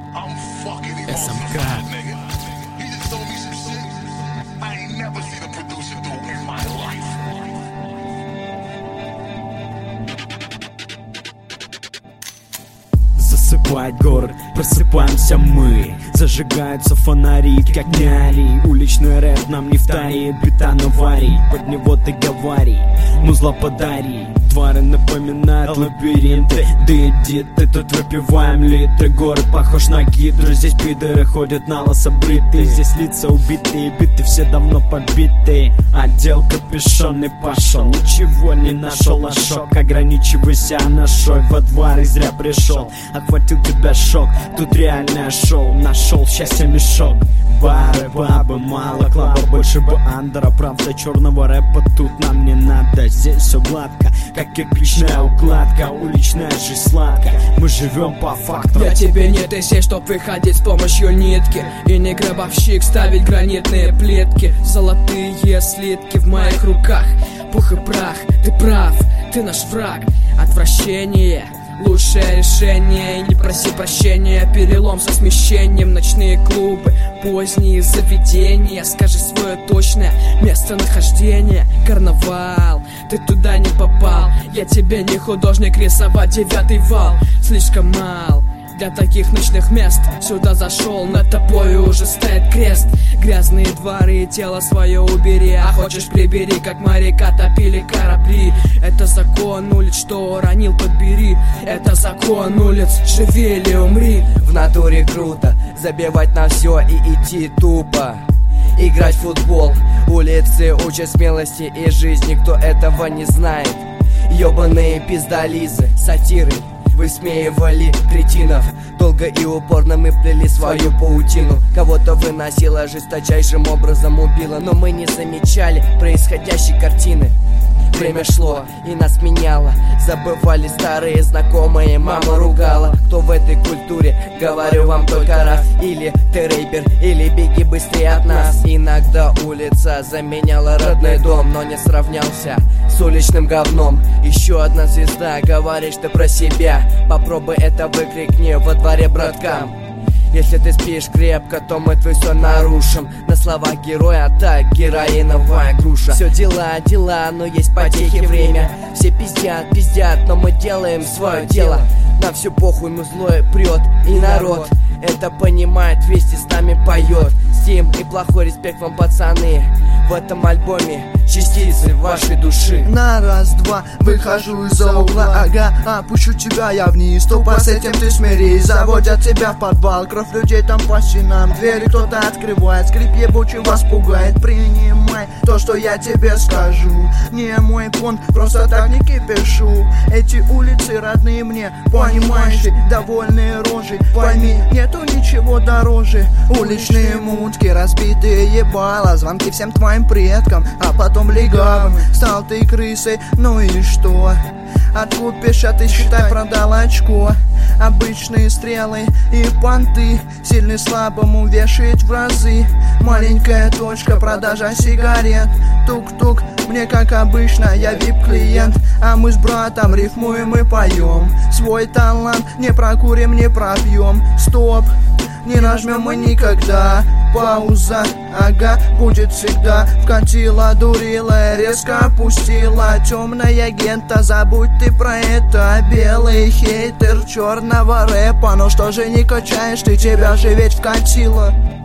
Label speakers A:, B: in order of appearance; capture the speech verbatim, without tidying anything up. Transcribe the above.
A: эс эм ка. Засыпает город, просыпаемся мы. Зажигаются фонари, как няри. Уличный рэп нам не вторит, бита навари. Под него ты говори, музла подари. Твари напоминают лабиринты. Да иди ты, тут выпиваем литры. Город похож на гидру. Здесь пидоры ходят на лосо бритые. Здесь лица убитые, биты все давно побитые. Отдел капюшон и пошел. Ничего не нашел, а шок. Ограничивайся нашой, во двор зря пришел. Охватил тебя шок, тут реальное шоу. Нашел счастье мешок. Бары, бабы, мало клаба, больше бы андера. Правда черного рэпа тут нам не надо. Здесь все гладко, как кирпичная укладка. Уличная жизнь сладко, мы живем по факту.
B: Я тебе не тысяч, чтоб выходить с помощью нитки. И не гробовщик ставить гранитные плитки. Золотые слитки в моих руках. Пух и прах, ты прав, ты наш враг. Отвращение лучшее решение. И не проси прощения, перелом со смещением. Ночные клубы, поздние заведения. Скажи свое точное местонахождение. Карнавал, ты туда не попал. Я тебе не художник рисовать девятый вал. Слишком мал для таких ночных мест. Сюда зашел, над тобой уже стоит крест. Грязные дворы, тело свое убери. А хочешь прибери, как моряка топили корабли. Это закон улиц, что уронил, подбери. Это закон улиц, живи или умри.
C: В натуре круто забивать на все и идти тупо. Играть в футбол, улицы учат смелости и жизни. Кто этого не знает, ёбаные пиздолизы. Сатиры высмеивали кретинов. Долго и упорно мы плели свою паутину. Кого-то выносила, жесточайшим образом убила. Но мы не замечали происходящей картины. Время шло и нас меняло. Забывали старые знакомые, мама ругала. Кто в этой культуре? Говорю вам только раз. Или ты рэпер, или беги быстрее от нас. Иногда улица заменяла родной дом, но не сравнялся с уличным говном. Еще одна звезда, говоришь ты про себя. Попробуй это выкрикни во дворе браткам. Если ты спишь крепко, то мы твой сон нарушим. На словах героя, так, героиновая груша. Все дела, дела, но есть потехи, время. Все пиздят, пиздят, но мы делаем свое дело. Нам все похуй, но злое прет, и народ это понимает, вместе с нами поет. Стим и плохой респект вам, пацаны. В этом альбоме частицы вашей души.
D: На раз-два выхожу из-за угла, ага, опущу тебя я вниз. Тупо с этим ты смирись, заводят тебя в подвал. Кровь людей там по стенам, двери кто-то открывает. Скрип ебучий вас пугает, принимай то, что я тебе скажу. Не мой понт, просто так не кипишу. Эти улицы родные мне, понимаешь ли, довольные рожи. Пойми, нету ничего дороже. Уличные мутки, разбитые ебала, звонки всем твоим предкам, а потом легавым. Стал ты крысой, ну и что? Откупишь, а ты считай продал очко. Обычные стрелы и понты, сильный слабому вешает в разы. Маленькая точка, продажа сигарет. Тук-тук, мне как обычно, я вип-клиент. А мы с братом рифмуем и поем. Свой талант не прокурим, не пропьем. Стоп, не нажмем мы никогда. Пауза, ага, будет всегда. Вкатила, дурила, резко опустила. Темная гента, забудь ты про это. Белый хейтер черного рэпа. Ну что же не качаешь, ты тебя же ведь вкатила.